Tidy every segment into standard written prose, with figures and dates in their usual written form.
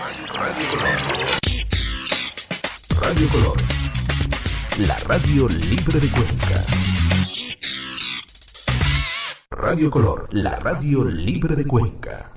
Radio Color, la radio libre de Cuenca. Radio Color, la radio libre de Cuenca.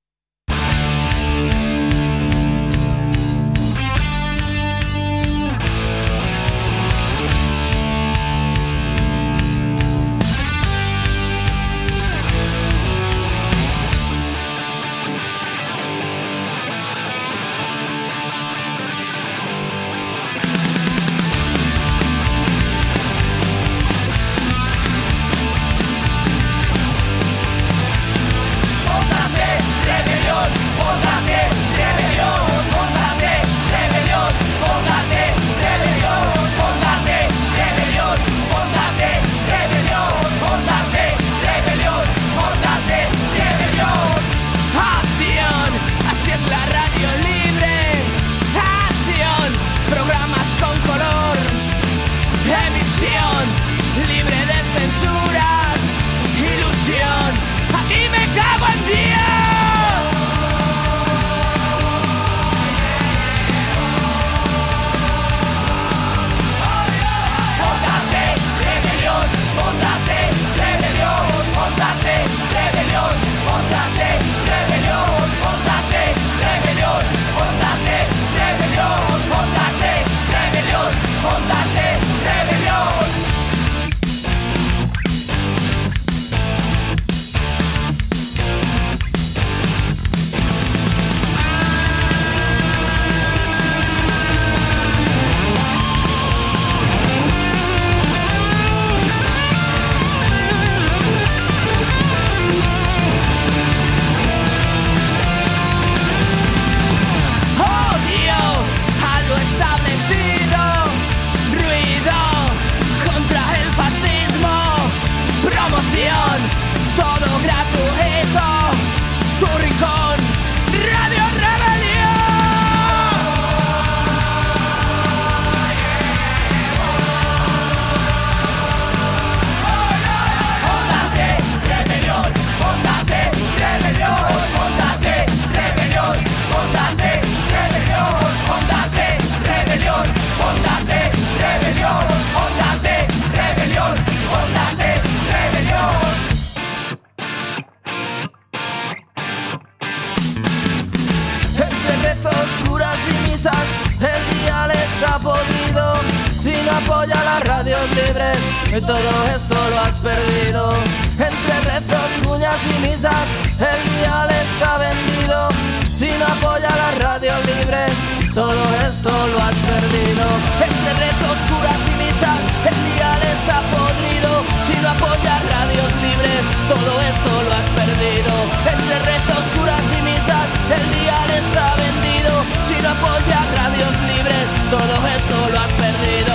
Apoya las radios libres, y todo esto lo has perdido. Entre rezos, cuñas y misas, el dial está vendido. Si no apoya las radios libres, todo esto lo has perdido. Entre rezos, curas y misas, el dial está podrido. Si no apoyas radios libres, todo esto lo has perdido. Entre rezos, curas y misas, el dial está vendido. Si no apoyas radios libres, todo esto lo has perdido.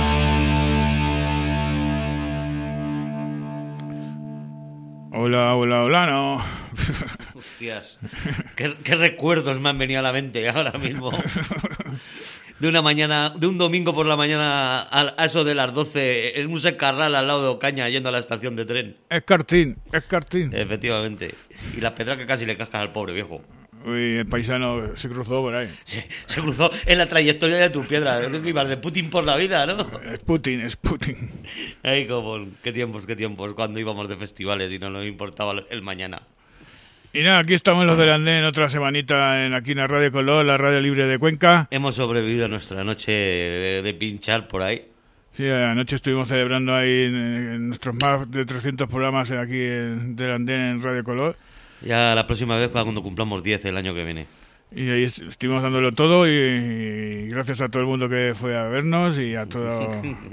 Hola, no. Hostias, ¿qué recuerdos me han venido a la mente ahora mismo? De una mañana, de un domingo por la mañana a eso de las 12 en un secarral al lado de Ocaña yendo a la estación de tren. Escartín. Efectivamente. Y la pedra que casi le cascas al pobre viejo. Uy, el paisano se cruzó por ahí. Se cruzó en la trayectoria de tu piedra. Ibas de Putin por la vida, ¿no? Es Putin. Ay, cómo, qué tiempos, cuando íbamos de festivales y no nos importaba el mañana. Y nada, aquí estamos los del Andén, otra semanita aquí en la Radio Color, la radio libre de Cuenca. Hemos sobrevivido a nuestra noche de pinchar por ahí. Sí, anoche estuvimos celebrando ahí en nuestros más de 300 programas aquí del Andén en Radio Color. Ya la próxima vez para cuando cumplamos 10 el año que viene. Y ahí estuvimos dándolo todo y gracias a todo el mundo que fue a vernos y a todo...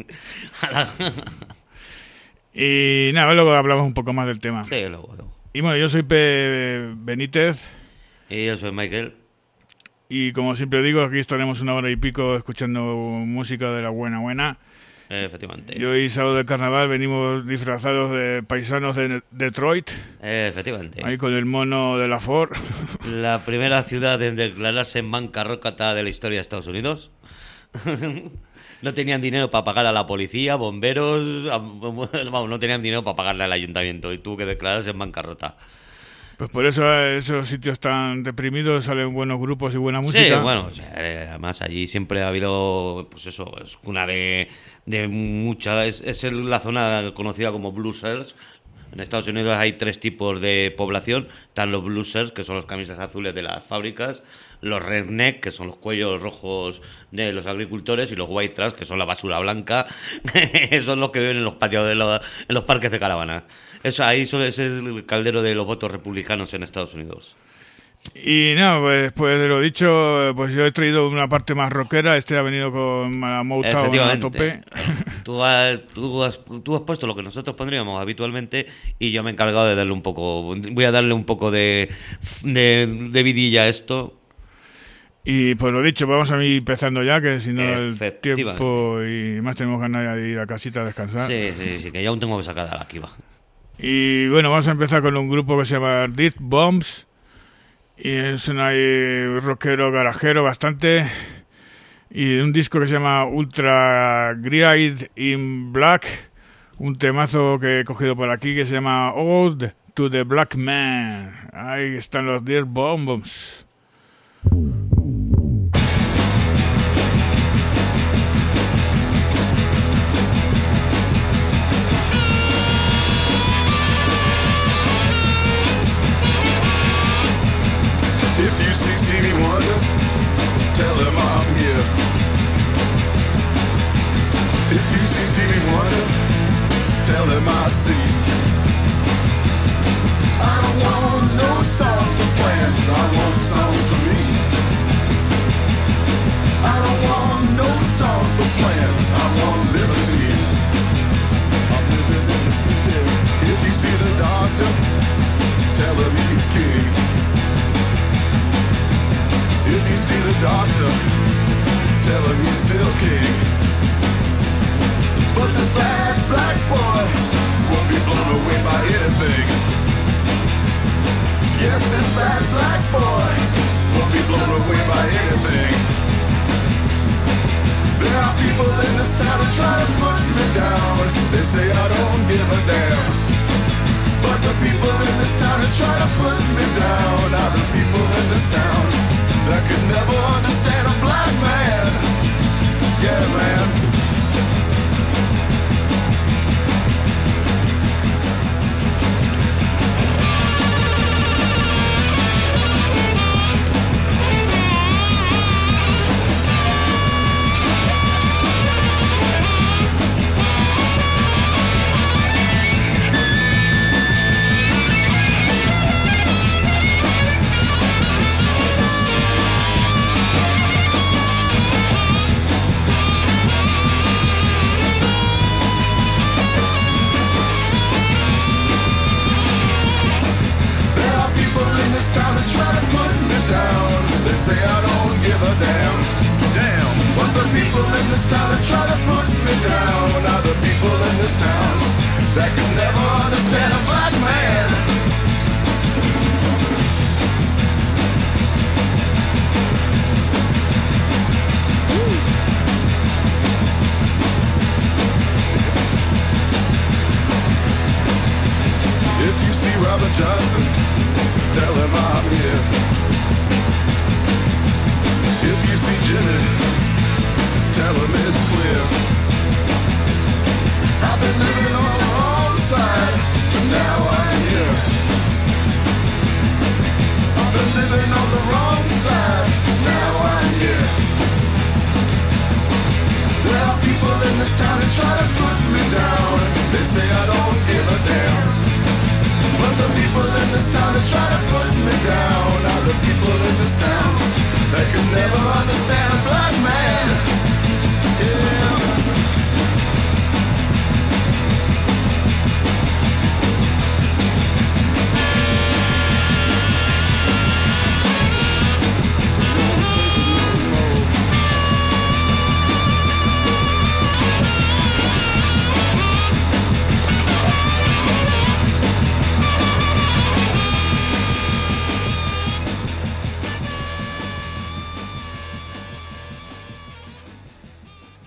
Y nada, luego hablamos un poco más del tema. Sí, luego. Y bueno, yo soy Benítez. Y yo soy Michael. Y como siempre digo, aquí estaremos una hora y pico escuchando música de la buena. Efectivamente. Y hoy, sábado de carnaval, venimos disfrazados de paisanos de Detroit. Efectivamente. Ahí con el mono de la Ford. La primera ciudad en declararse en bancarrota de la historia de Estados Unidos. No tenían dinero para pagar a la policía, bomberos... Vamos, no tenían dinero para pagarle al ayuntamiento y tuvo que declararse en bancarrota. Pues por eso esos sitios tan deprimidos salen buenos grupos y buena música. Sí, bueno, o sea, además allí siempre ha habido, pues eso, es una de muchas, la zona conocida como bluesers. En Estados Unidos hay 3 tipos de población. Están los bluesers, que son los camisas azules de las fábricas, los redneck, que son los cuellos rojos de los agricultores, y los white trash, que son la basura blanca, son los que viven en los patios en los parques de caravanas. Ese es el caldero de los votos republicanos en Estados Unidos. Y no, pues después de lo dicho, pues yo he traído una parte más rockera. Este ha venido con la Motown a tope. Tú has puesto lo que nosotros pondríamos habitualmente y yo me he encargado de darle un poco... Voy a darle un poco de vidilla a esto. Y pues lo dicho, vamos a ir empezando ya, que si no el tiempo y más tenemos ganas de ir a casita a descansar. Sí, que ya aún tengo que sacar a la Kiva. Y bueno, vamos a empezar con un grupo que se llama Dirt Bombs. Y es un rockero garajero bastante. Y un disco que se llama Ultra Grade in Black. Un temazo que he cogido por aquí que se llama Ode to the Black Man. Ahí están los Dirt Bombs. Stevie Wonder, tell him I'm here. If you see Stevie Wonder, tell him I see. I don't want no songs for plants, I want songs for me. I don't want no songs for plants, I want liberty. I'm living in the city. If you see the doctor, tell him he's king. If you see the doctor, tell him he's still king. But this bad black boy won't be blown away by anything. Yes, this bad black boy won't be blown away by anything. There are people in this town who try to put me down. They say I don't give a damn. But the people in this town who try to put me down are the people in this town that could never understand a black man. Yeah, man. Say I don't give a damn. But the people in this town that try to put me down are the people in this town that can never understand a black man. If you see Robert Johnson, tell him I'm here. If you see Jimmy, tell him it's clear. I've been living on the wrong side, but now I'm here. I've been living on the wrong side, now I'm here. There are people in this town who try to put me down. They say I don't give a damn. But the people in this town that try to put me down are the people in this town that can never understand a black man. Yeah.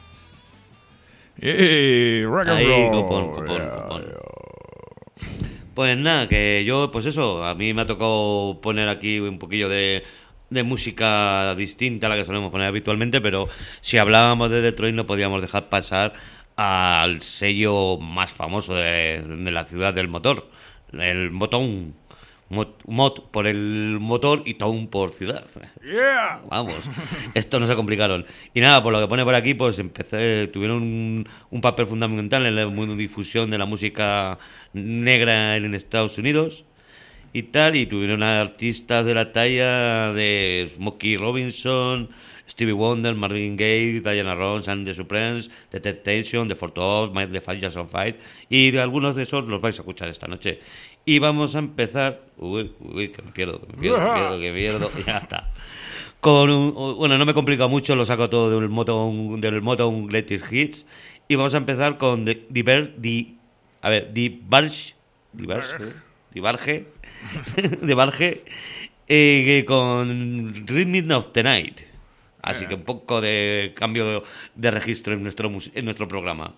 Rock and roll. Copón. Pues nada, que yo, pues eso, a mí me ha tocado poner aquí un poquillo de música distinta a la que solemos poner habitualmente, pero si hablábamos de Detroit no podíamos dejar pasar al sello más famoso de la ciudad del motor, el Motown. Mod por el motor y Town por ciudad. Yeah. Vamos, esto no se complicaron. Y nada, por lo que pone por aquí, pues tuvieron un papel fundamental en la difusión de la música negra en Estados Unidos y tal, y tuvieron artistas de la talla de Smokey Robinson, Stevie Wonder, Marvin Gaye, Diana Ross, and the Supremes, The Temptations, The Four Tops, The Five Years on Fight, y de algunos de esos los vais a escuchar esta noche. Y vamos a empezar... Uy, que me pierdo, ya está. Bueno, no me complica mucho, lo saco todo del Motown Greatest Hits. Y vamos a empezar con The Barge, con Rhythm of the Night. Así que un poco de cambio de registro en nuestro programa.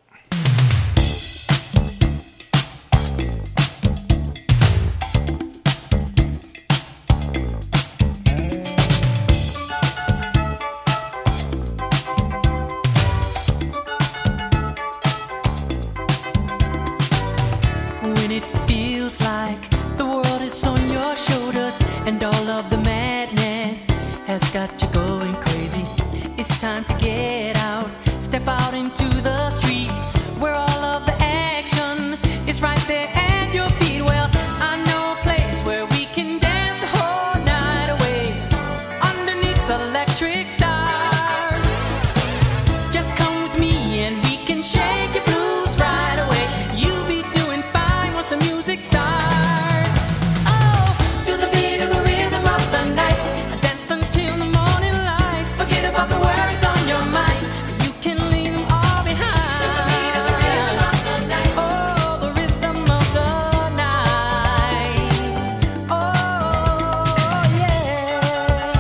Got you going crazy. It's time to get out. Step out into the street where all of the action is right there at your feet. Well, I know a place where we can dance the whole night away underneath the electric stars. Just come with me and we can shake your blues right away. You'll be doing fine once the music starts. Oh, feel the beat of the rhythm of the night. The worries on your mind, you can leave them all behind. Oh, the rhythm of the night. Oh, yeah.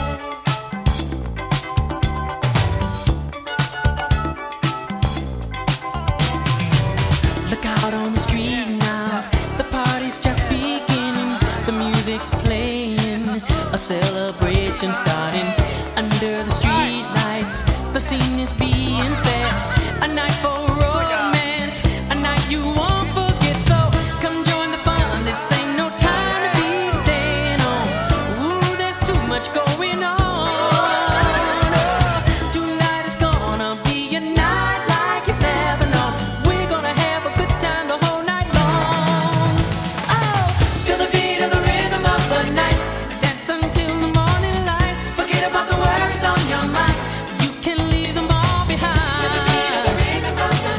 Look out on the street now, the party's just beginning. The music's playing, a celebration starting. Under the street lights, the scene is being set. A night for romance, a night you won't forget. So come join the fun, this ain't no time to be staying on. Ooh, there's too much going on. Oh, tonight is gonna be a night like you've never known. We're gonna have a good time the whole night long. Oh, feel the beat of the rhythm of the night. Dance until the morning light. Forget about the worries on your mind. You can leave them all behind. Feel the beat of the rhythm of the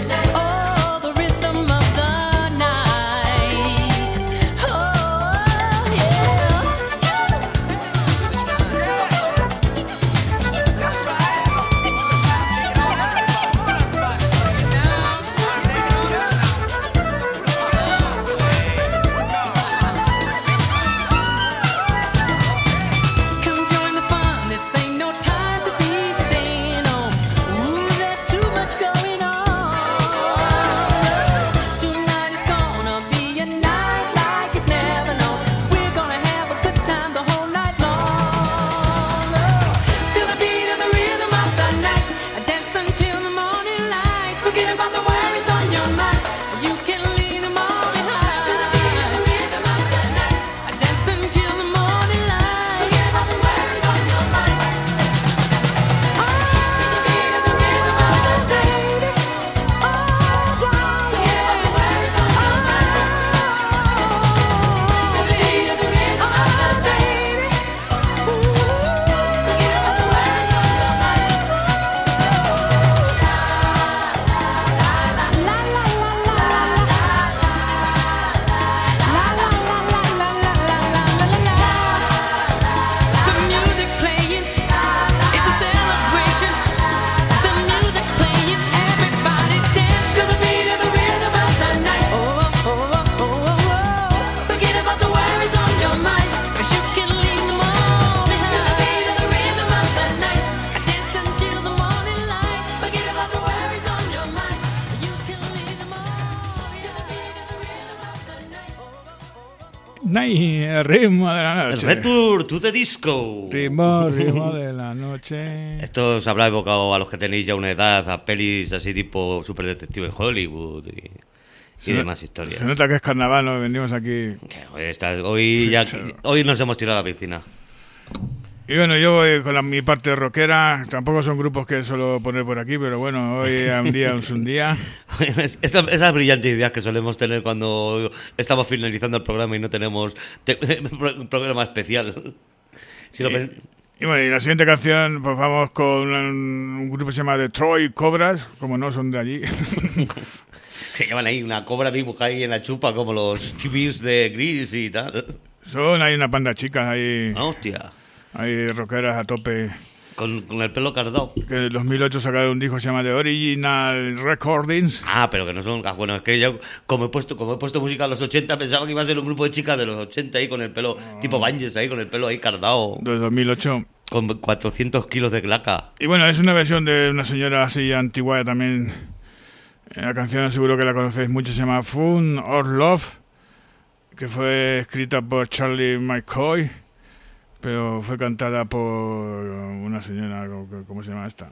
Night, el ritmo de la El noche. Return to the Disco. Ritmo de la noche. Esto os habrá evocado a los que tenéis ya una edad a pelis así tipo Super Detective en Hollywood y demás historias. Se nota que es carnaval, ¿no? Venimos aquí. Hoy nos hemos tirado a la piscina. Y bueno, yo voy con mi parte rockera. Tampoco son grupos que suelo poner por aquí, pero bueno, hoy es un día. Esas brillantes ideas que solemos tener cuando estamos finalizando el programa y no tenemos un programa especial. Y bueno, y la siguiente canción, pues vamos con un grupo que se llama Detroit Cobras, como no son de allí. Que llevan ahí una cobra dibujada ahí en la chupa como los TVs de Grease y tal. Hay una panda de chicas ahí. Hostia. Hay rockeras a tope. Con el pelo cardado. Que en el 2008 sacaron un disco que se llama The Original Recordings. Pero que no son... Bueno, es que yo, como he puesto música a los 80, pensaba que iba a ser un grupo de chicas de los 80 ahí con el pelo, tipo Banges ahí, con el pelo ahí cardado. De 2008. Con 400 kilos de claca. Y bueno, es una versión de una señora así antigua también. La canción seguro que la conocéis mucho, se llama Fun or Love, que fue escrita por Charlie McCoy, pero fue cantada por una señora, ¿cómo se llama esta?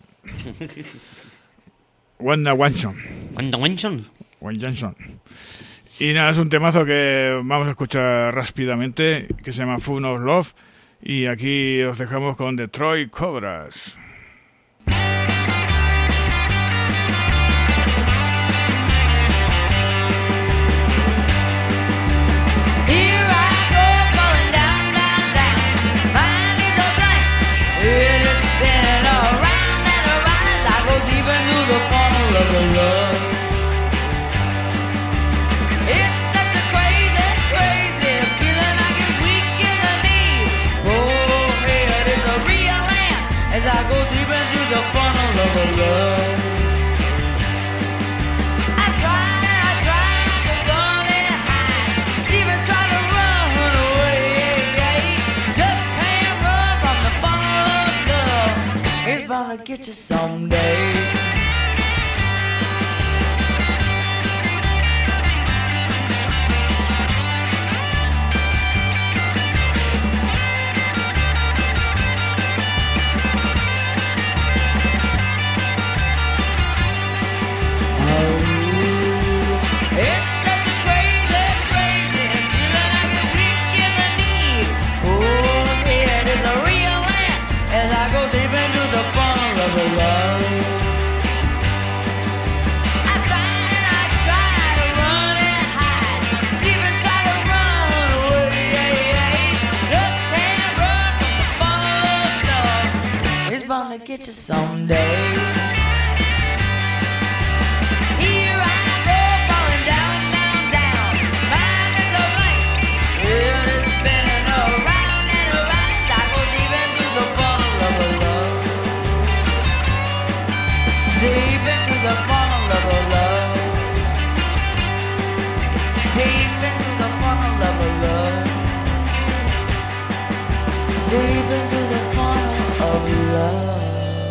Wanda Wanson. Y nada, es un temazo que vamos a escuchar rápidamente, que se llama Fun or Love, y aquí os dejamos con Detroit Cobras. As I go deep into the funnel of a love, I try to run and hide, even try to run away. Just can't run from the funnel of love. It's bound to get you someday. As I go deep into the funnel of a love, I try to run and hide, even try to run away. Just can't run from the funnel of love. It's bound to get you someday. Here I go, falling down, down, down. Mind is a blank, it is spinning around and around as I go deep into the funnel of a love. Deep into the funnel of a love. Deep into the funnel of a love. Deep into the funnel of love.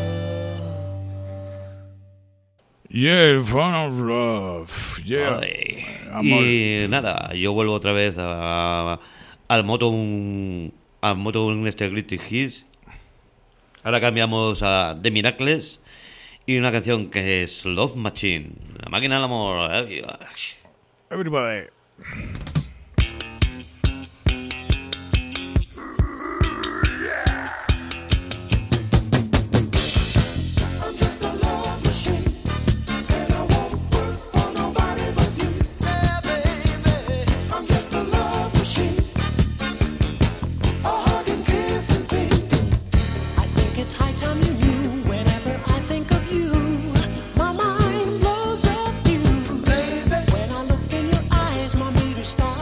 Yeah, Fun of Love. Yeah. Y nada, yo vuelvo otra vez al moto Greatest Hits. Ahora cambiamos a The Miracles y una canción que es Love Machine, la máquina del amor. Everybody. When I look in your eyes, my meter starts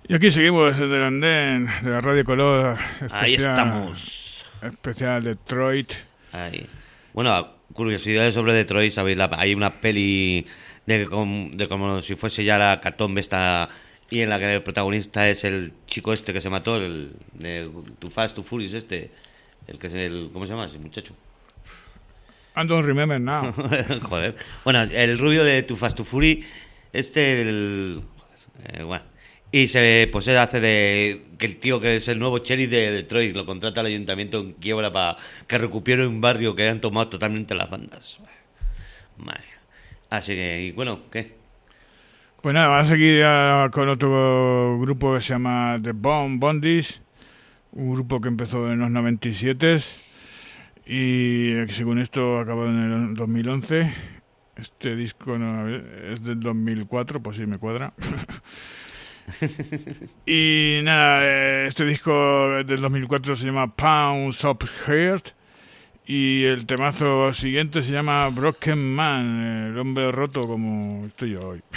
Y aquí seguimos desde el andén de la Radio Color. Ahí estamos. Especial Detroit. Ahí. Bueno, curiosidades sobre Detroit, ¿sabéis? Hay una peli de como si fuese ya la catombe esta, y en la que el protagonista es el chico este que se mató, el de Too Fast, Too Furious el que es el... ¿Cómo se llama ese muchacho? I don't remember now. Joder. Bueno, el rubio de Too Fast, Too Furious, bueno... Y pues se hace de que el tío que es el nuevo sheriff de Detroit lo contrata al ayuntamiento en quiebra para que recupere un barrio que han tomado totalmente las bandas. Madre. Así que, y bueno, ¿qué? Pues nada, vamos a seguir con otro grupo que se llama The Bondies, un grupo que empezó en los 97 y según esto acabó en el 2011. Este disco es del 2004, pues sí, me cuadra. Y nada, este disco del 2004 se llama Pounds of Heart y el temazo siguiente se llama Broken Man, el hombre roto como estoy yo hoy.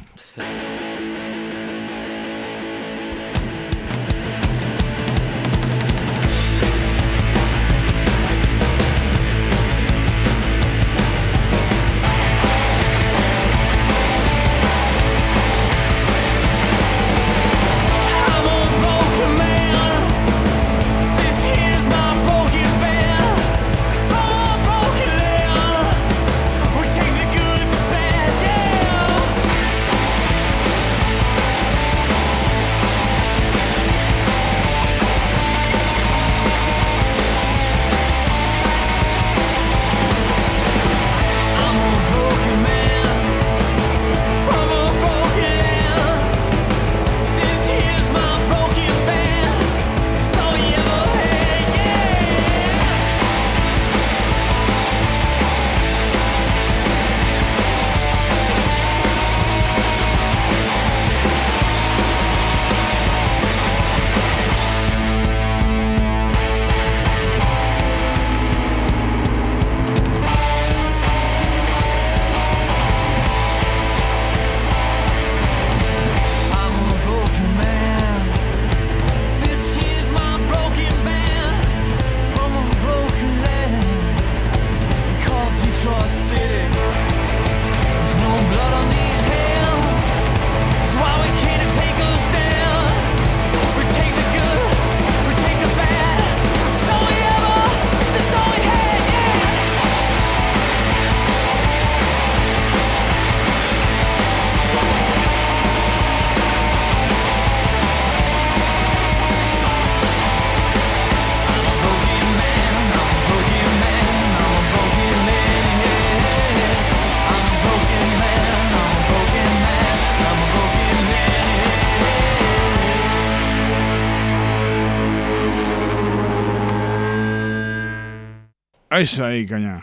Ahí, caña.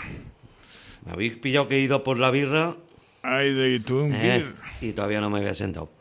Me habéis pillado que he ido por la birra. Ay, de YouTube. Y todavía no me había sentado.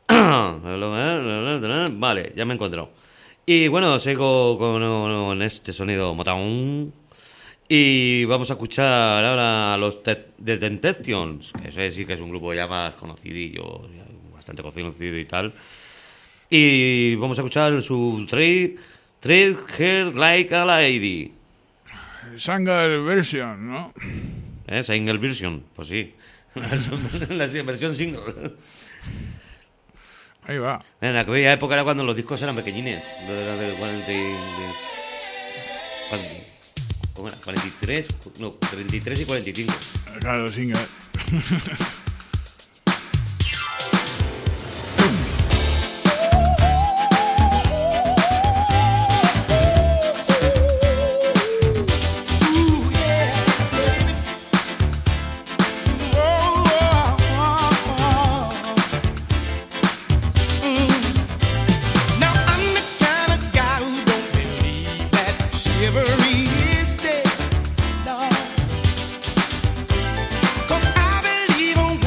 Vale, ya me he encontrado. Y bueno, sigo con este sonido Motown. Y vamos a escuchar ahora a los The Temptations, que ese sí que es un grupo ya más conocidillo, bastante conocido y tal. Y vamos a escuchar su Treat Her Like a Lady. Single version, ¿no? Single version, pues sí. La versión single. Ahí va. En aquella época era cuando los discos eran pequeñines. De 40 ¿cómo era? 43, no, 33 y 45. Claro, single. Chivalry is dead, no. 'Cause I believe on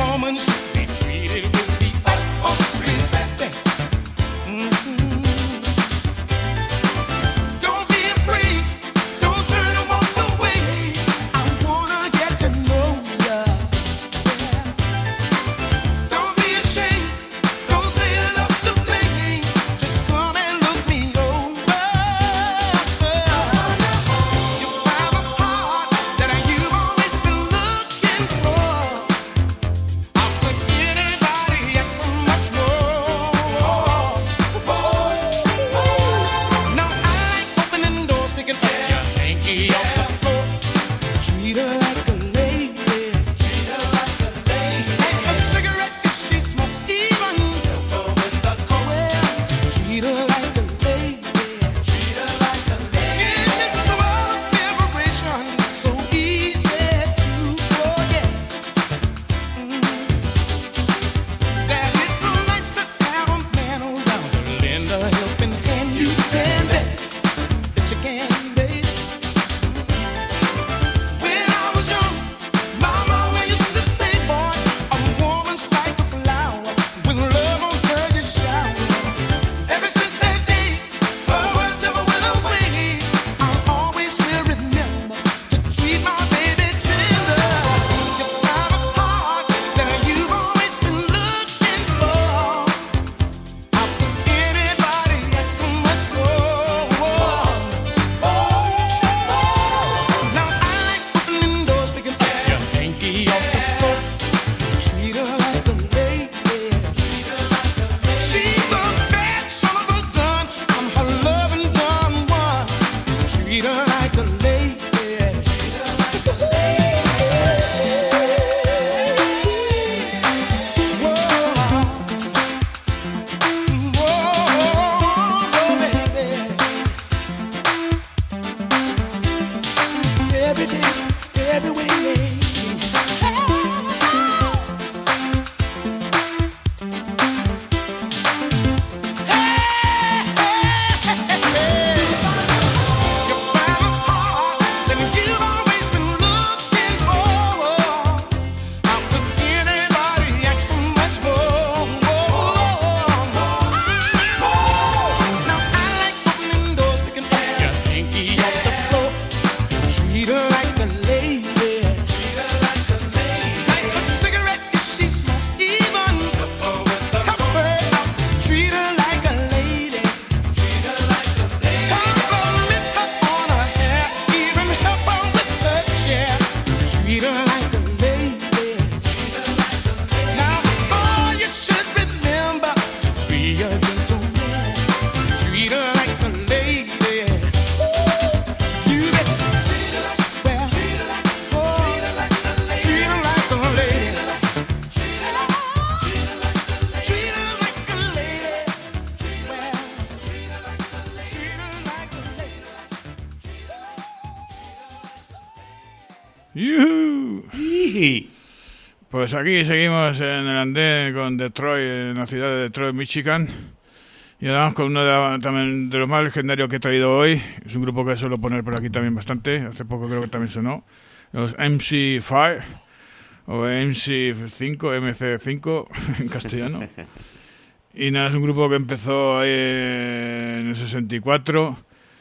¡Yuhu! ¡Ii! Pues aquí seguimos en el andén con Detroit, en la ciudad de Detroit, Michigan. Y vamos con uno también de los más legendarios que he traído hoy. Es un grupo que suelo poner por aquí también bastante. Hace poco creo que también sonó. Los MC5 o MC5, MC5 en castellano. Y nada, es un grupo que empezó ahí en el 64.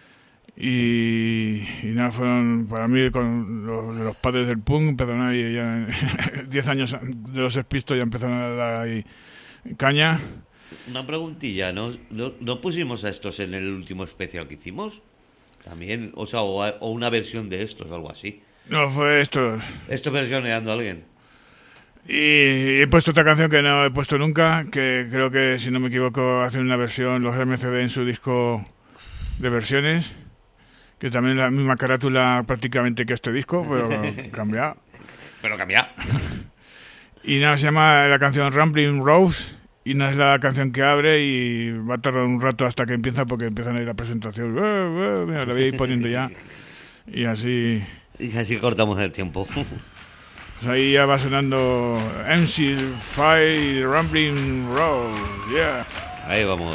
Y nada, fueron para mí con los padres del punk. Empezaron ahí ya 10 años de los Sex Pistols, ya empezaron a dar ahí caña. Una preguntilla, ¿no pusimos a estos en el último especial que hicimos? También, o sea, o una versión de estos, algo así. No, fue esto. ¿Esto versioneando a alguien? Y he puesto otra canción que no he puesto nunca, que creo que, si no me equivoco, hacen una versión los MCD en su disco de versiones, que también es la misma carátula prácticamente que este disco, pero cambiada. Pero cambiada. Y nada, se llama la canción Rambling Rose, y no es la canción que abre, y va a tardar un rato hasta que empieza, porque empiezan a ir la presentación. Mira, la voy a ir poniendo ya. Y así... Y así cortamos el tiempo. Pues ahí ya va sonando MC5 Rambling Rose, yeah. Ahí vamos.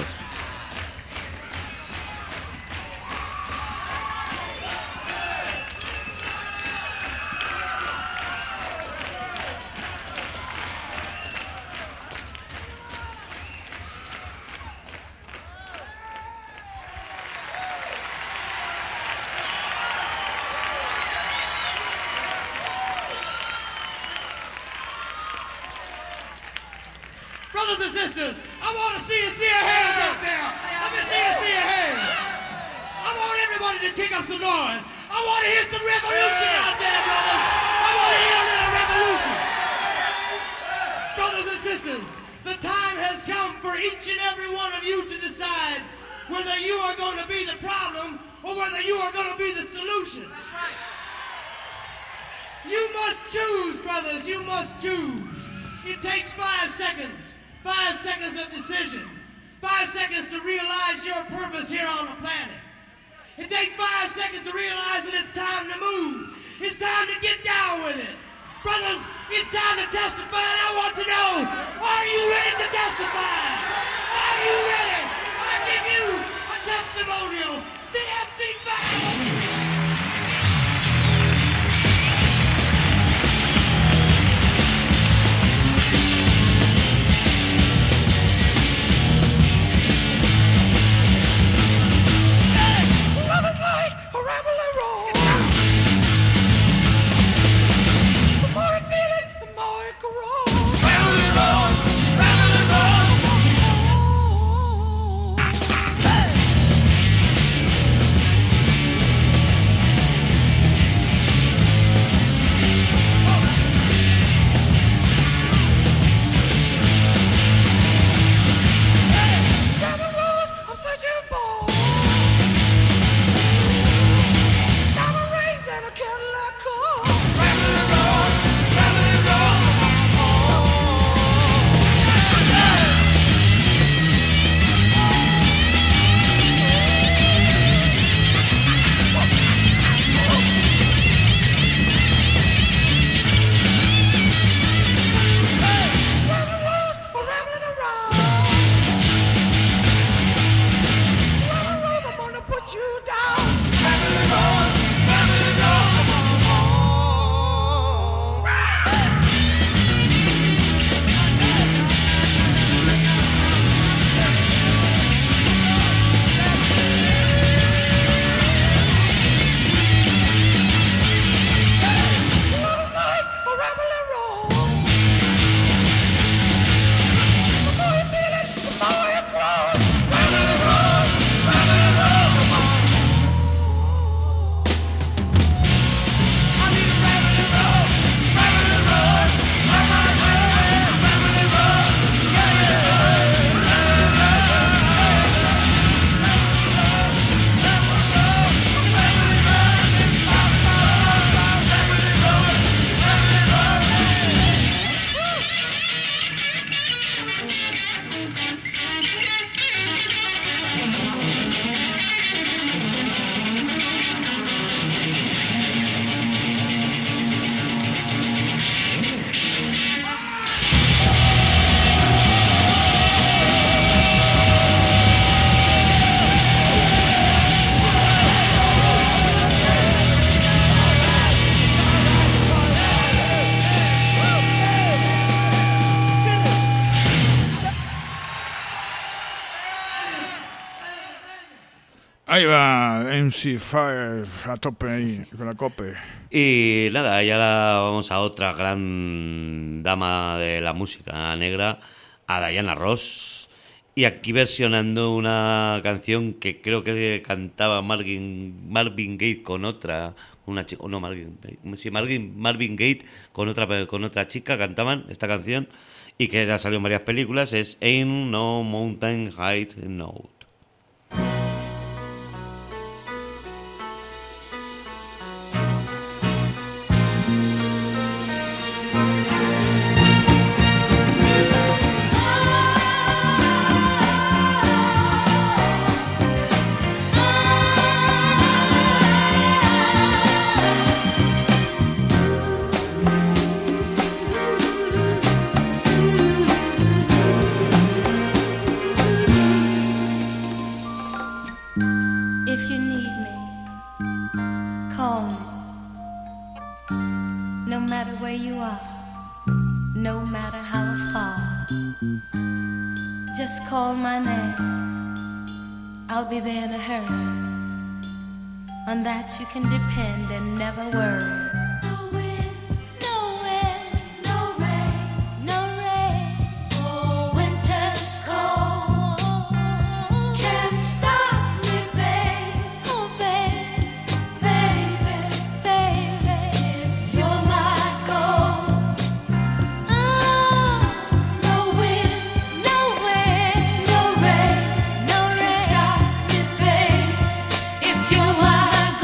Brothers and sisters, I want to see your hands out there. Let me see your hands. I want everybody to kick up some noise. I want to hear some revolution out there, brothers. I want to hear a little revolution. Brothers and sisters, the time has come for each and every one of you to decide whether you are going to be the problem or whether you are going to be the solution. That's right. You must choose, brothers. You must choose. It takes 5 seconds. 5 seconds of decision. 5 seconds to realize your purpose here on the planet. It takes 5 seconds to realize that it's time to move. It's time to get down with it. Brothers, it's time to testify, and I want to know, are you ready to testify? Are you ready? I give you a testimonial. The MC5. The more I feel it, the more it grows. Family rolls, Ahí va MC5 a tope ahí, con la cope. Y nada, y ahora vamos a otra gran dama de la música negra, a Diana Ross. Y aquí versionando una canción que creo que cantaba Marvin Gaye con otra... Marvin Gaye con otra chica cantaban esta canción y que ya salió en varias películas. Es Ain't No Mountain High Enough. You can depend and never worry. No wind, no wind, no rain, no rain. Oh, winter's cold can't stop me, babe. Oh, babe, baby, baby, if you're my gold. Oh, no wind, no wind, no rain, no rain. Can't stop me, babe, if you're my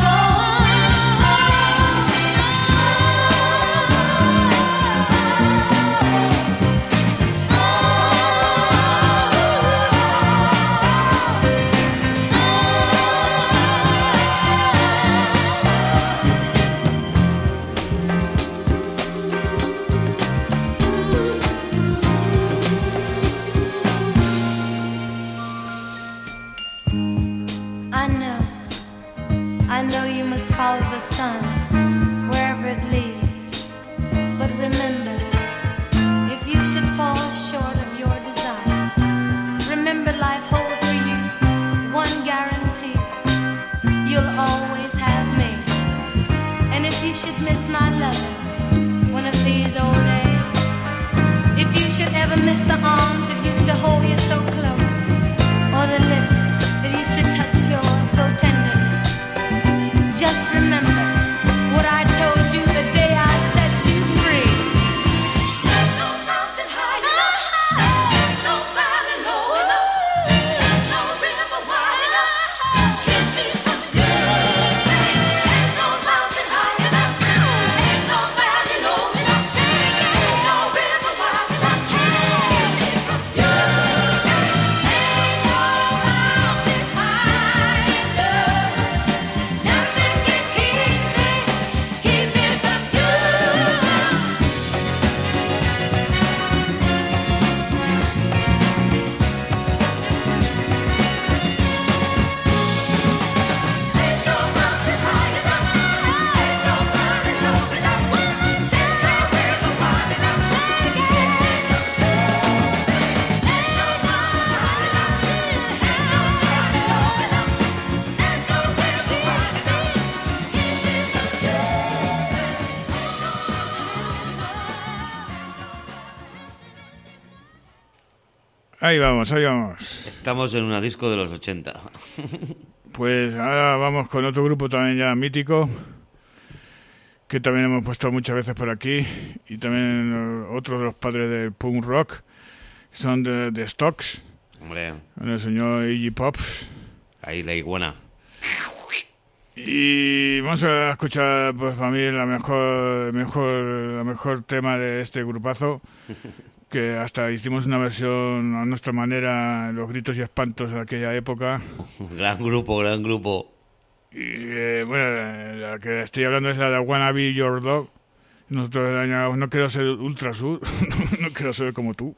follow the sun wherever it leads. But remember, if you should fall short of your desires, remember life holds for you one guarantee: you'll always have me. And if you should miss my loving one of these old days, if you should ever miss the arms that used to hold you so close, or the lips that used to touch yours so tenderly, just remember what I told you the day I set you free. Ain't no mountain high enough, ain't no valley low enough, ain't no river wide enough, keep me from you. Ain't no mountain high enough, ain't no valley low enough, ain't no river wide enough, keep me from you. Ain't no mountain high enough, nothing can keep me from you. Ain't no mountain high enough, ain't no valley low enough, ain't no river wide enough, ain't no Ahí vamos, ahí vamos. Estamos en una disco de los 80. Pues ahora vamos con otro grupo también ya mítico, que también hemos puesto muchas veces por aquí, y también otro de los padres del punk rock, son de Stocks, Hombre, con el señor Iggy Pop. ahí la iguana. Y vamos a escuchar, pues para mí, la mejor tema de este grupazo, que hasta hicimos una versión a nuestra manera, Los Gritos y Espantos de aquella época. Gran grupo, gran grupo. Y bueno, la que estoy hablando es la de Wanna Be Your Dog. Nosotros le añadimos No quiero ser ultra sur, no quiero ser como tú.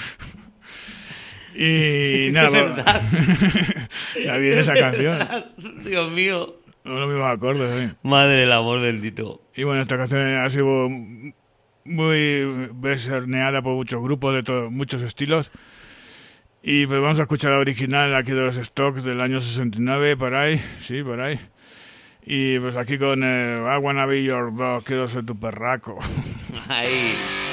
Y nada, Es verdad. ya viene esa canción. Dios mío. No los mismos acordes, ¿eh? Madre del amor bendito. Y bueno, esta canción ha sido muy versioneada por muchos grupos de muchos estilos. Y pues vamos a escuchar la original aquí de los Stocks del año 69, por ahí, sí, por ahí. Y pues aquí con I Wanna Be Your Dog, quiero ser tu perraco. Ahí.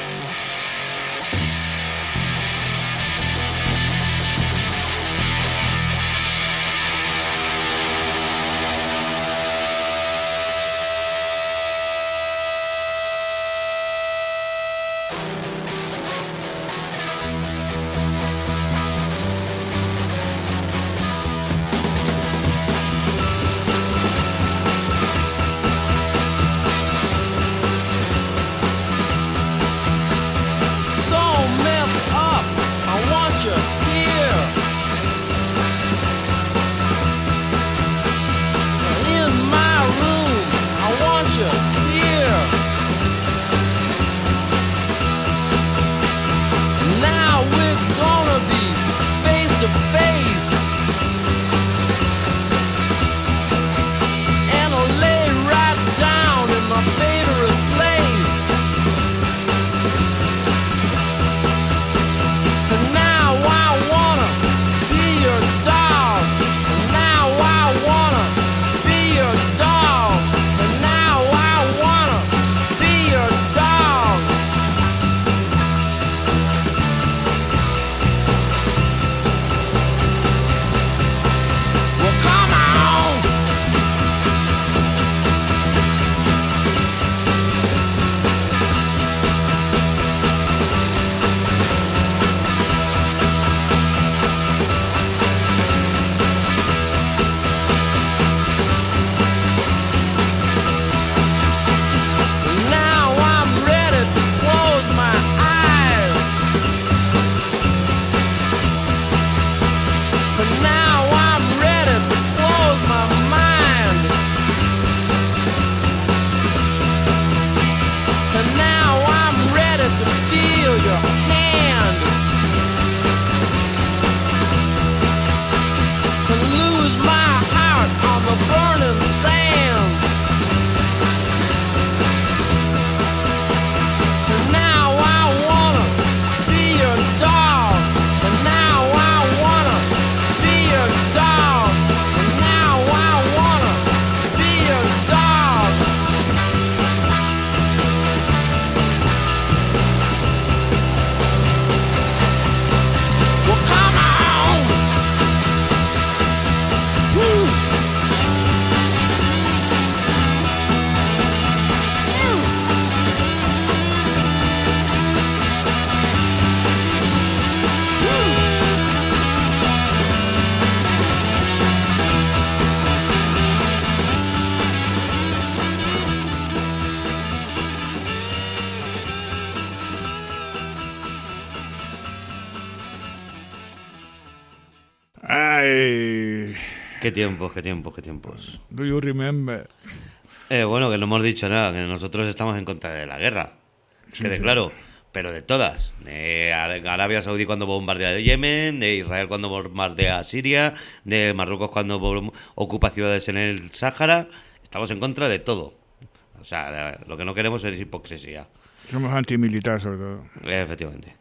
Ay. Qué tiempos, qué tiempos, qué tiempos. Do you remember? Bueno, que no hemos dicho nada, que nosotros estamos en contra de la guerra. Quede claro, pero de todas. De Arabia Saudí cuando bombardea Yemen, de Israel cuando bombardea Siria, de Marruecos cuando ocupa ciudades en el Sáhara. Estamos en contra de todo. O sea, lo que no queremos es hipocresía. Somos antimilitares, sobre todo. Efectivamente.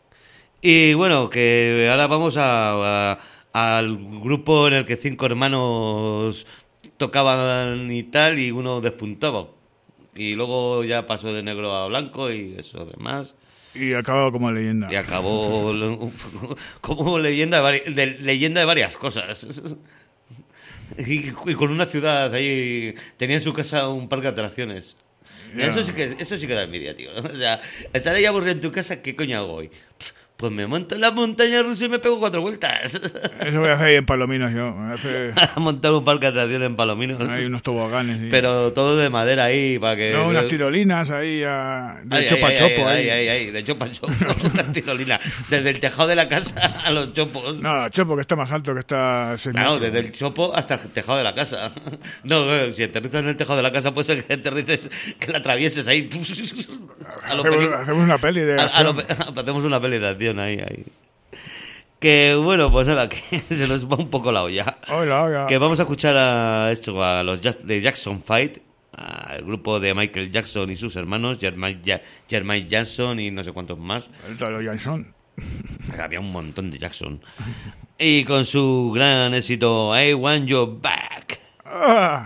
Y bueno, que ahora vamos al grupo en el que 5 hermanos tocaban y tal, y uno despuntaba. Y luego ya pasó de negro a blanco y eso demás. Y acabó como leyenda. Y acabó como leyenda de varias cosas. Y con una ciudad ahí. Tenía en su casa un parque de atracciones. Yeah. Eso sí que da envidia, tío. O sea, estar ahí aburrido en tu casa, ¿qué coño hago hoy? Pues me monto en la montaña rusa y me pego 4 vueltas. Eso voy a hacer ahí en Palominos yo. A montar un parque de atracciones en Palominos. Hay unos toboganes. Sí. Pero todo de madera ahí para que... No, unas tirolinas ahí de chopa-chopo. De chopa-chopo. Unas tirolinas. Desde el tejado de la casa a los chopos. No, chopo que está más alto, que está... Claro, desde el chopo hasta el tejado de la casa. No, si aterrizas en el tejado de la casa, puede ser que aterrices, que la atravieses ahí. Hacemos una peli de acción. Hacemos una peli de acción ahí. Que bueno, pues nada, que se nos va un poco la olla. Hola. Que vamos a escuchar a los de Jackson 5, al grupo de Michael Jackson y sus hermanos, Jermaine Jackson y no sé cuántos más. El Talo Jackson. Había un montón de Jackson. Y con su gran éxito I Want You Back. Ah.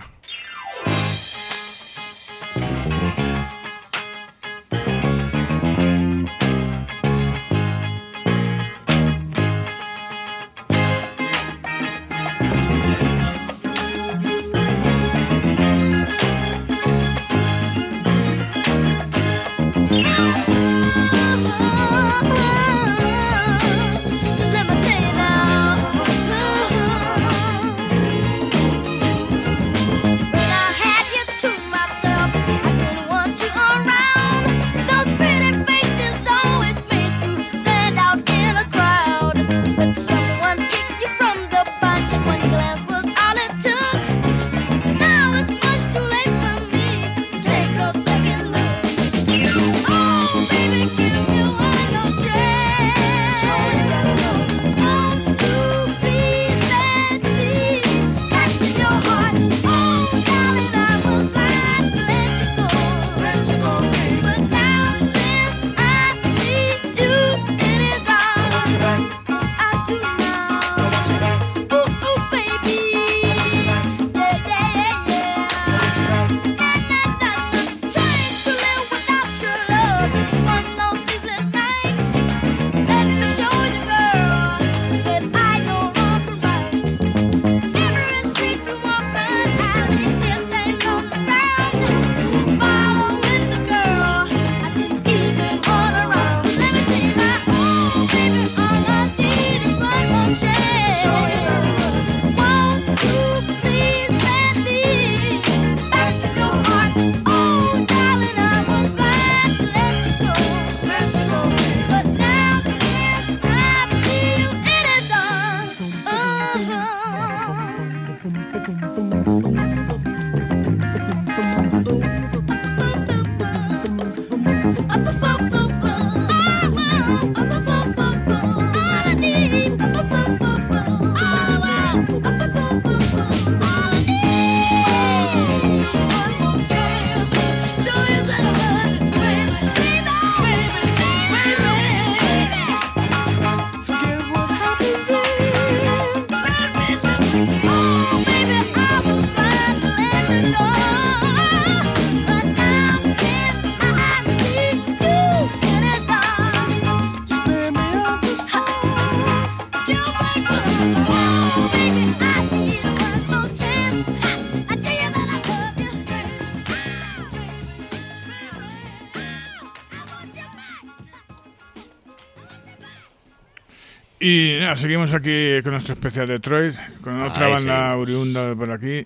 Y nada, seguimos aquí con nuestro especial Detroit, con otra banda oriunda de por aquí.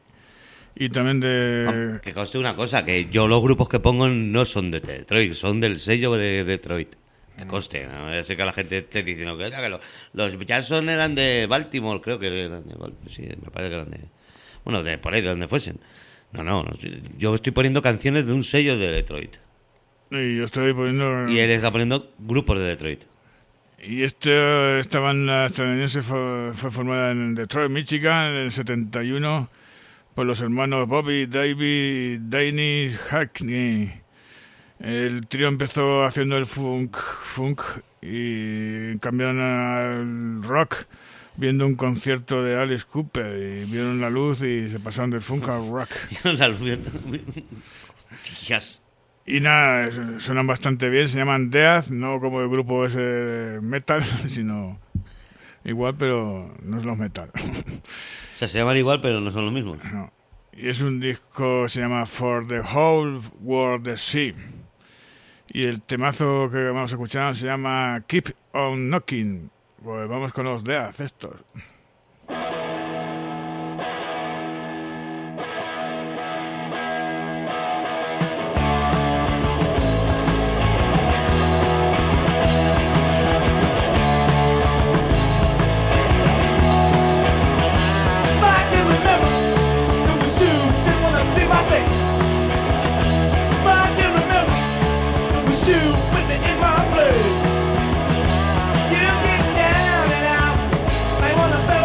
Y también de... Que conste una cosa, que yo los grupos que pongo no son de Detroit, son del sello de Detroit. Que conste, ¿no? Ya sé que la gente esté diciendo que los Jackson eran de Baltimore, creo que eran de Baltimore, sí, me parece que eran de... Bueno, de por ahí, de donde fuesen. No, yo estoy poniendo canciones de un sello de Detroit. Y yo estoy poniendo... Y él está poniendo grupos de Detroit. Y esta banda estadounidense fue formada en Detroit, Michigan, en el 71 por los hermanos Bobby, David, Danny Hackney. El trío empezó haciendo el funk y cambiaron al rock viendo un concierto de Alice Cooper y vieron la luz y se pasaron del funk al rock. La luz. Y nada, suenan bastante bien, se llaman Death, no como el grupo ese metal, sino igual, pero no es los metal. O sea, se llaman igual, pero no son lo mismo. No. Y es un disco, se llama For the Whole World to See. Y el temazo que vamos a escuchar se llama Keep on Knocking. Pues vamos con los Death estos. Wanna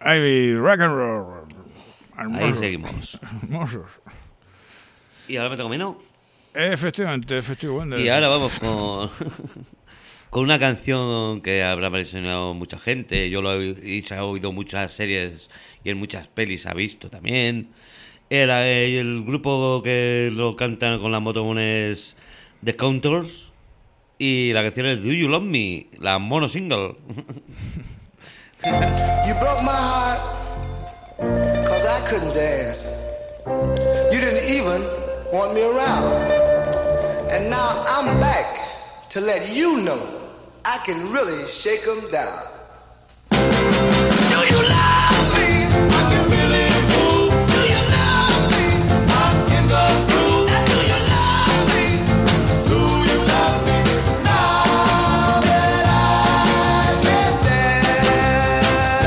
Ahí, rock and roll. Ahí seguimos. Hermosos. Y ahora me toca a mí, ¿no? Efectivamente, efectivamente. Y ahora vamos con una canción que habrá mencionado mucha gente. Yo se ha oído en muchas series y en muchas pelis ha visto también. El grupo que lo canta con la Motown es The Counters. Y la canción es Do You Love Me, la mono single. You broke my heart, 'cause I couldn't dance. You didn't even want me around. And now I'm back to let you know I can really shake 'em down. Do you love me? I can really move. Do you love me? I'm in the groove. Do you love me? Do you love me? Now that I can dance.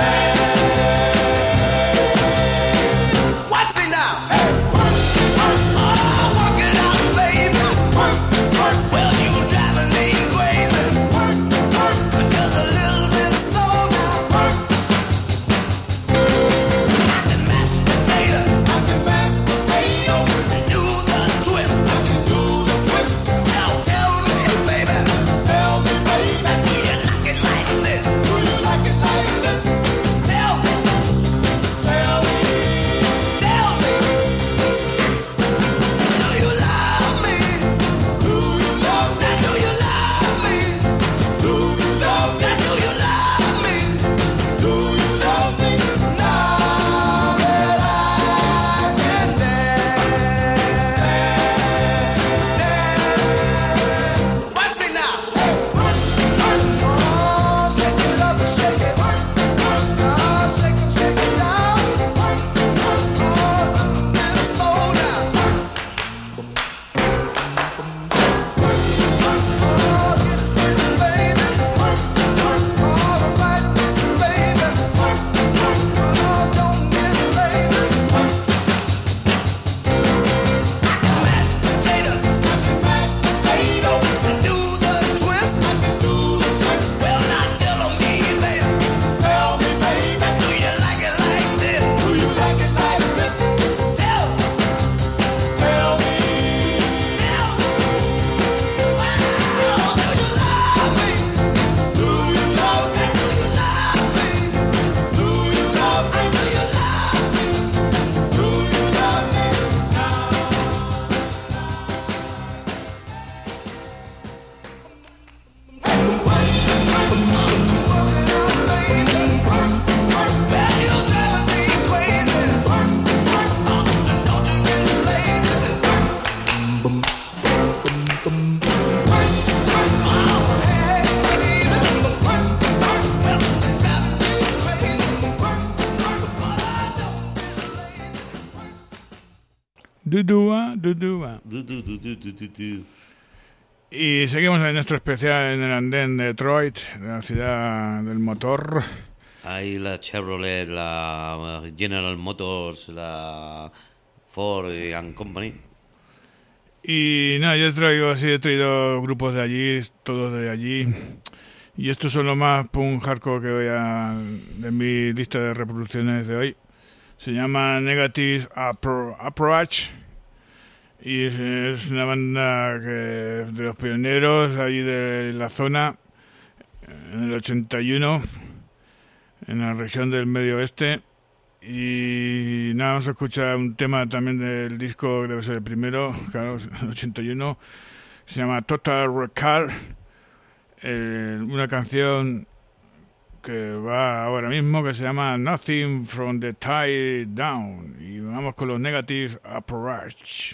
Watch me now. Hey, oh, work it out, baby. Well, you driving me crazy. Just a little bit sold out. I can mash potato. I can mash potato. And do the twist. I can do the twist. Now tell me, baby. Tell me, baby. Do you like it like this? Do you like it like this? Tell me. Tell me. Tell me. Do you love me? Do you love me? Do you love me? Do you love me? Do you love me? Do you love me? Now that I can dance. Watch me now. Oh, shake it up, shake it. Oh, shake it, shake it down. Oh, and slow down. Oh, get it, baby. All right, baby. Oh, don't get lazy. I can mash potato. I can mash potato. And do the twist. I can do the twist. Well, now tell me, baby. Tell me, baby. Do you like it like this? Do you like it like this? Tell me. Tell me. Tell me. Wow. Do you love me? Do you love me? Do you love me? Do you love me? Do you love me? Do you love me? Dudúa, dudúa. Du. Y seguimos en nuestro especial en el andén de Detroit, de la ciudad del motor. Ahí la Chevrolet, la General Motors, la Ford and Company. Y nada, yo he traído grupos de allí, todos de allí. Y estos son los más punk hardcore que de mi lista de reproducciones de hoy. Se llama Negative Approach. Y es una banda de los pioneros allí de la zona, en el 81, en la región del Medio Oeste. Y nada, vamos a escuchar un tema también del disco, que debe ser el primero, claro, el 81. Se llama Total Recall. Una canción que va ahora mismo, que se llama Nothing from the Tide Down. Y vamos con los Negative Approach.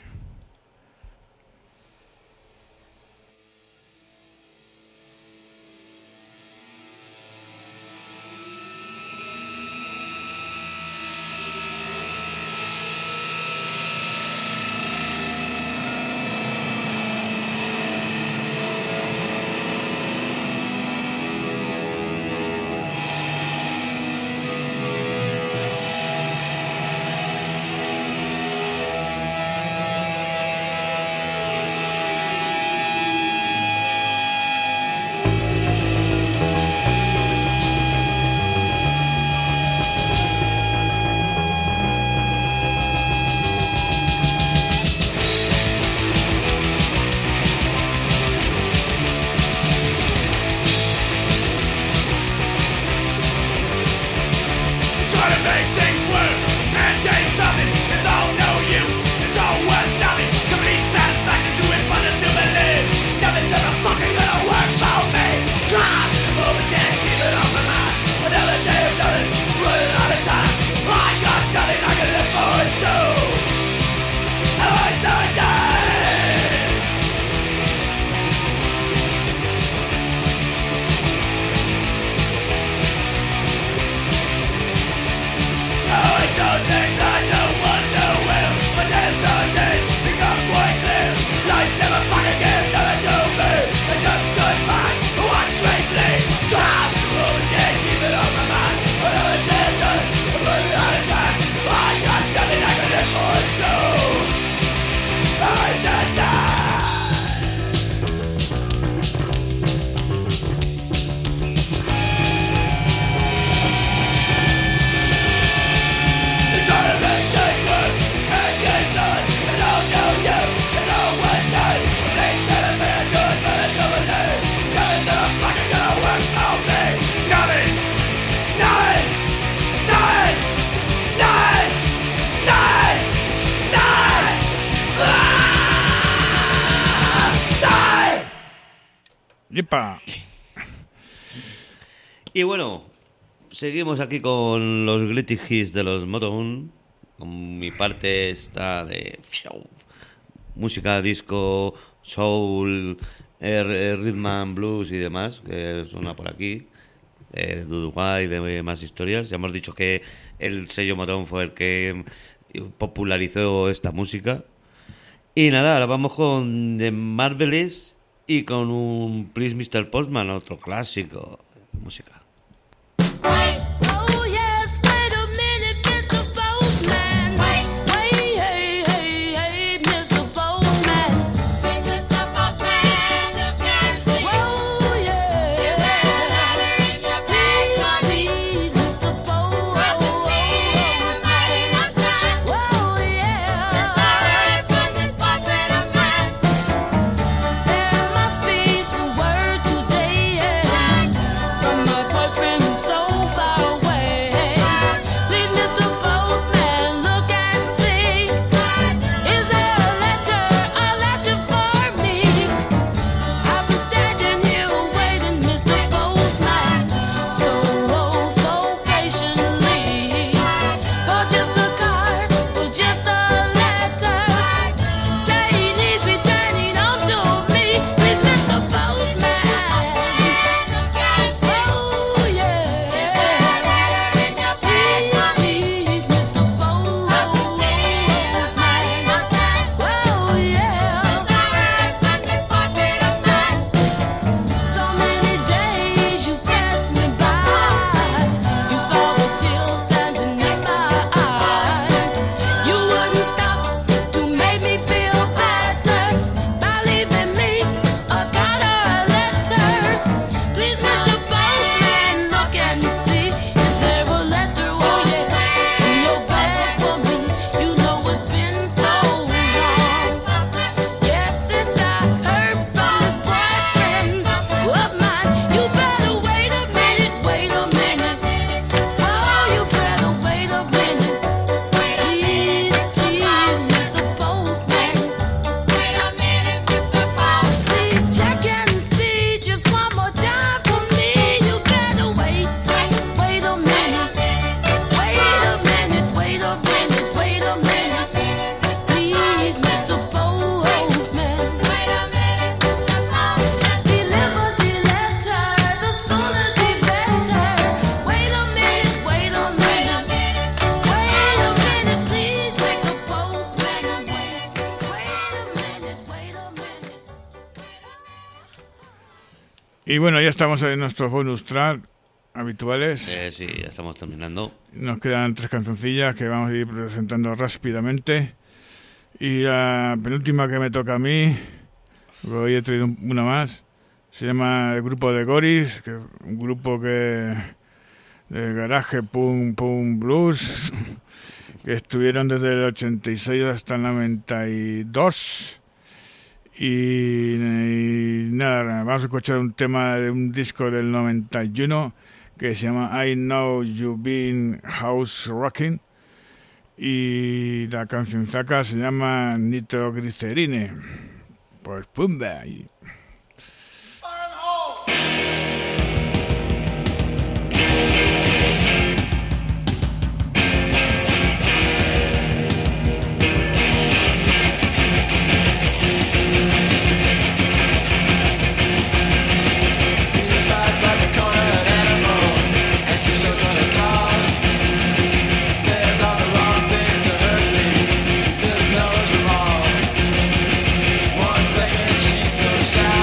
¡Yepa! Y bueno, seguimos aquí con los Greatest Hits de los Motown. Con mi parte está de música disco, soul, rhythm and blues y demás, que suena por aquí, de Uruguay, de más historias. Ya hemos dicho que el sello Motown fue el que popularizó esta música. Y nada, ahora vamos con The Marvelettes y con un Please Mr. Postman, otro clásico de música. Y bueno, ya estamos en nuestros bonus track habituales. Sí, ya estamos terminando. Nos quedan 3 canzoncillas que vamos a ir presentando rápidamente. Y la penúltima que me toca a mí, hoy he traído una más, se llama el grupo de Goris, que un grupo que de garaje punk blues, que estuvieron desde el 86 hasta el 92. Y nada, vamos a escuchar un tema de un disco del 91 que se llama I Know You've Been House Rocking, y la canción saca se llama Nitroglicerine. Pues pumba. One second she's so shy.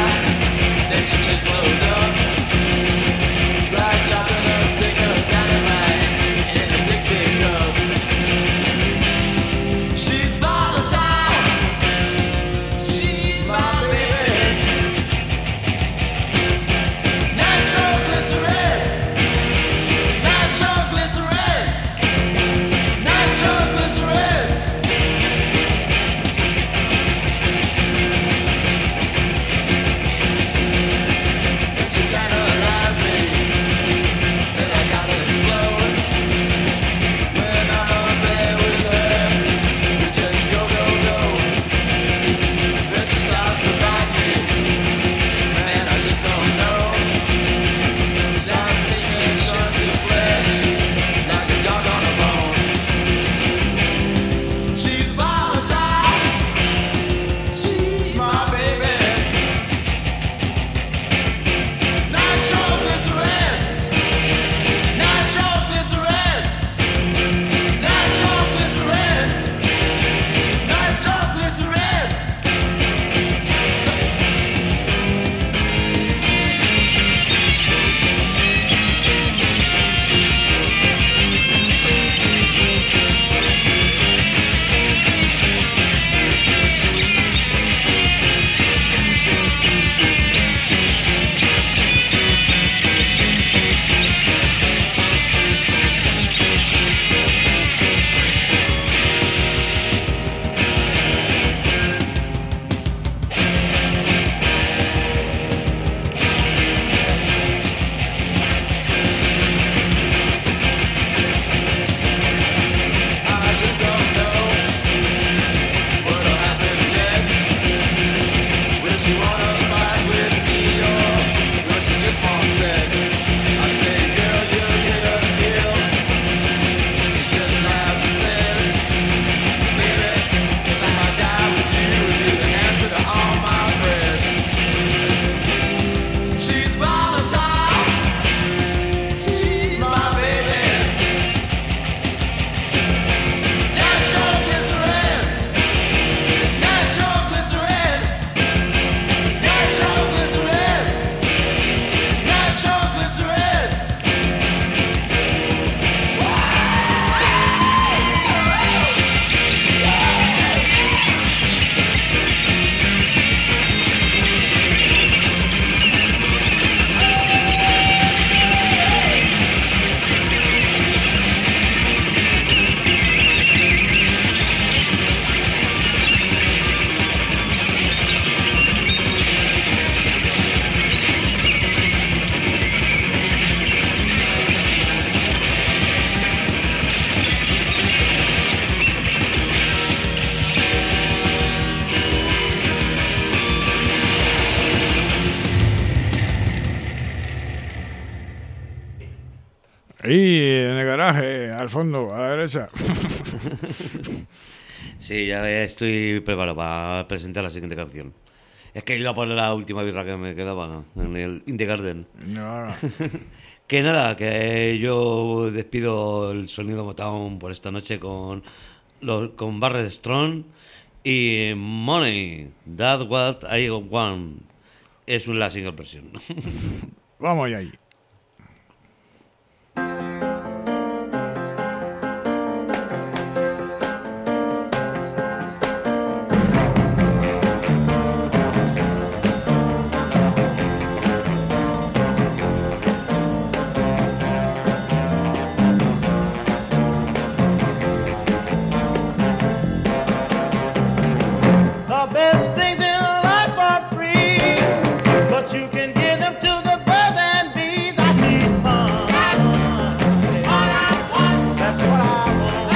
Ahí, en el garaje, al fondo, a la derecha. Sí, ya estoy preparado para presentar la siguiente canción. Es que he ido a poner la última birra que me quedaba en el In The Garden. No. Que nada, que yo despido el sonido Motown por esta noche con Barrett Strong y Money, That's What I Want. Es la single versión. Vamos ahí. The best things in life are free, but you can give them to the birds and bees. I need fun. That's what I want. That's what I want.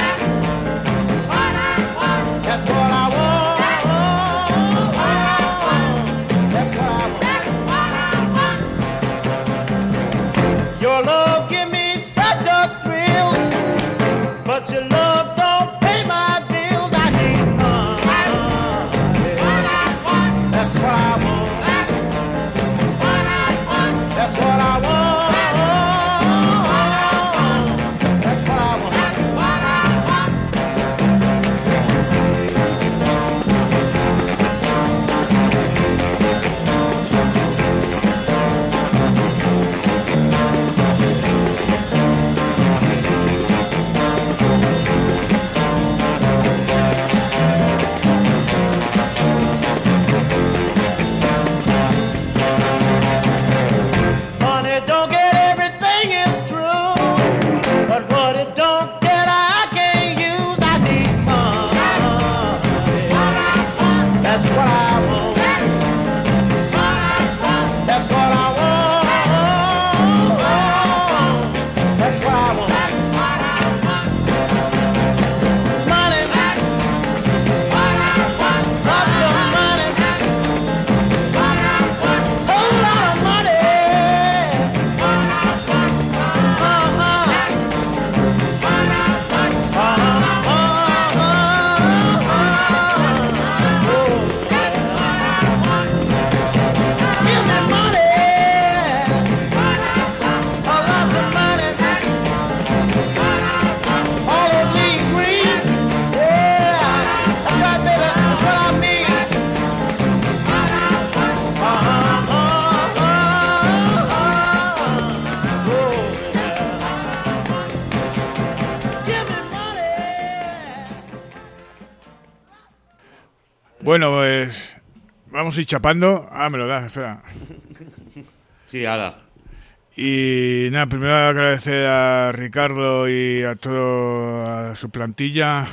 That's what I want. Your love give me such a thrill, but your love don't pay my bills. I need fun. That's what I want. That's what I want. That's what I want. Money don't get everything, it's true. But what it don't get, I can't use. I need fun. That's what I want. That's what I want. That's what I want. Money. Lots of money. Whole lot of money. Give me money. Lots of money. All those leaves green. Yeah, that's right, baby. That's what I mean. Give me money. Bueno, pues vamos a ir chapando. Ah, me lo das, espera. Sí, ahora. Y nada, primero agradecer a Ricardo y a toda su plantilla,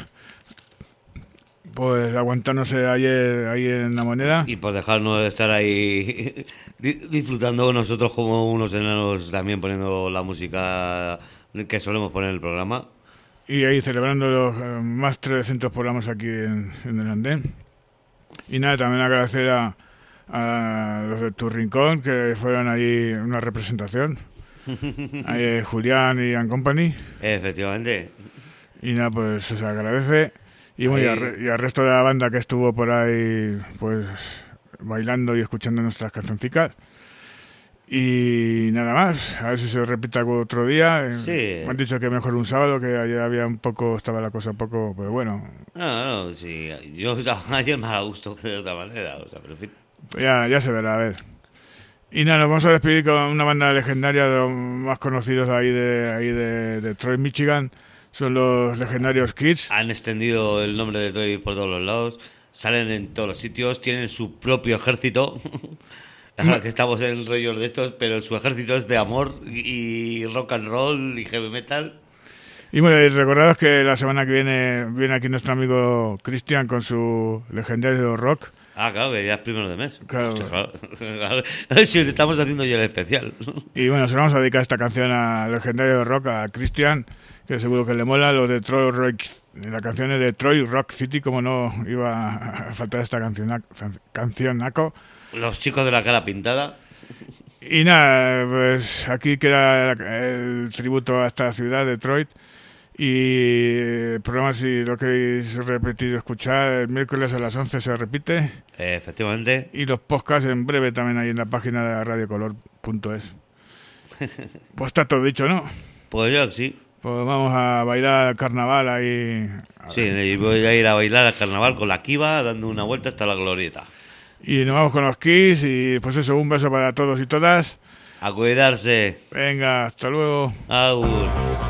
pues aguantándose ayer ahí en La Moneda. Y por dejarnos estar ahí disfrutando nosotros como unos enanos también poniendo la música que solemos poner en el programa. Y ahí celebrando los más 300 programas aquí en el Andén. Y nada, también agradecer a los de Tu Rincón, que fueron ahí una representación. Ahí, Julián y And Company. Efectivamente. Y nada, pues se agradece. Y bueno, y al resto de la banda que estuvo por ahí, pues bailando y escuchando nuestras cancioncicas. Y nada más, a ver si se repite algún otro día. Sí. Me han dicho que mejor un sábado, que ayer había estaba la cosa un poco, pero bueno. No, sí. Yo ayer más a gusto que de otra manera, o sea, pero en fin. Ya se verá, a ver. Y nada, nos vamos a despedir con una banda legendaria de los más conocidos ahí de Detroit, Michigan. Son los legendarios Kids. Han extendido el nombre de Detroit por todos los lados. Salen en todos los sitios. Tienen su propio ejército. Ahora que estamos en rollos de estos, pero su ejército es de amor y rock and roll y heavy metal. Y bueno, y recordaros que la semana que viene aquí nuestro amigo Cristian con su legendario rock. Ah, claro, que ya es primero de mes. Claro. Hostia, claro. Si estamos haciendo ya el especial. Y bueno, se vamos a dedicar esta canción al legendario rock, a Cristian, que seguro que le mola, los de Detroit Rock. La canción es de Detroit Rock City, como no iba a faltar esta cancionaco. Los chicos de la cara pintada. Y nada, pues aquí queda el tributo a esta ciudad, Detroit. Y el programa, si lo queréis repetir o escuchar, el miércoles a las 11 se repite. Efectivamente. Y los podcasts en breve también ahí en la página de radiocolor.es. Pues está todo dicho, ¿no? Pues yo sí. Pues vamos a bailar al carnaval ahí. Sí, y voy a ir a bailar al carnaval con la Kiva, dando una vuelta hasta la glorieta. Y nos vamos con los Kiss y pues eso, un beso para todos y todas. A cuidarse. Venga, hasta luego. Agur.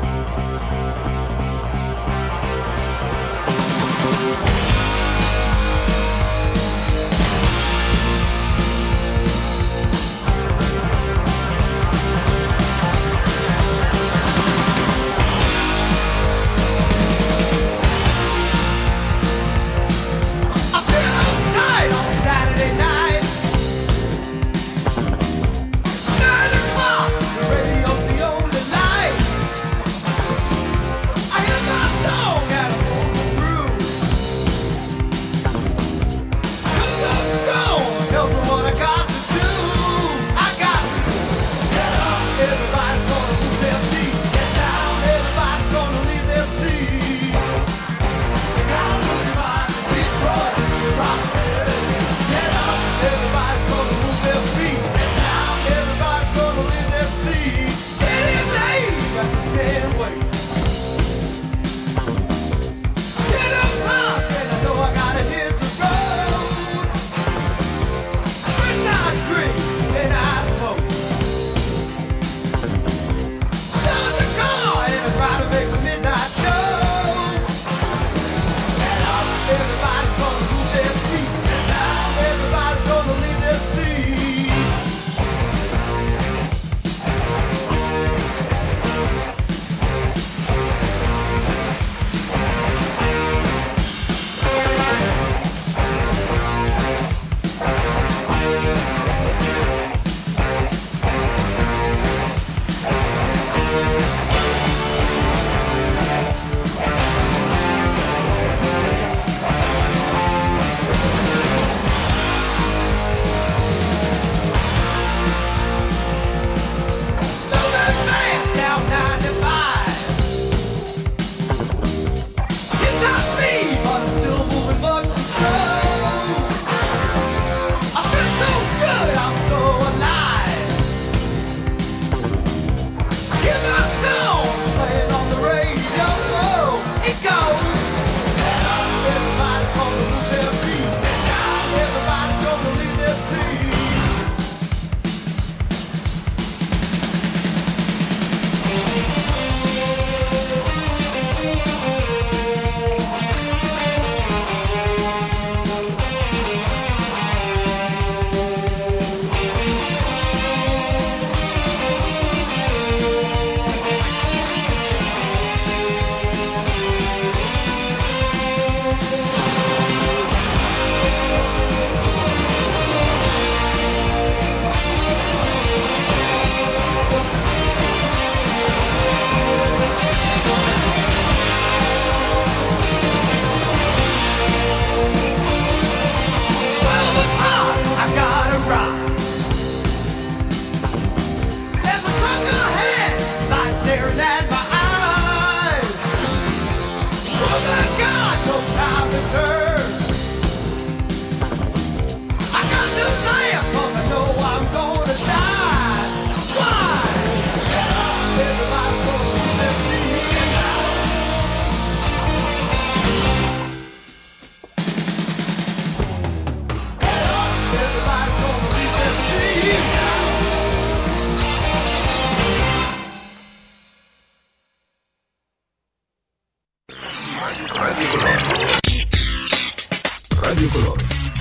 Radio Color,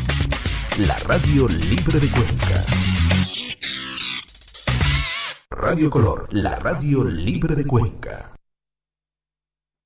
la radio libre de Cuenca. Radio Color, la radio libre de Cuenca.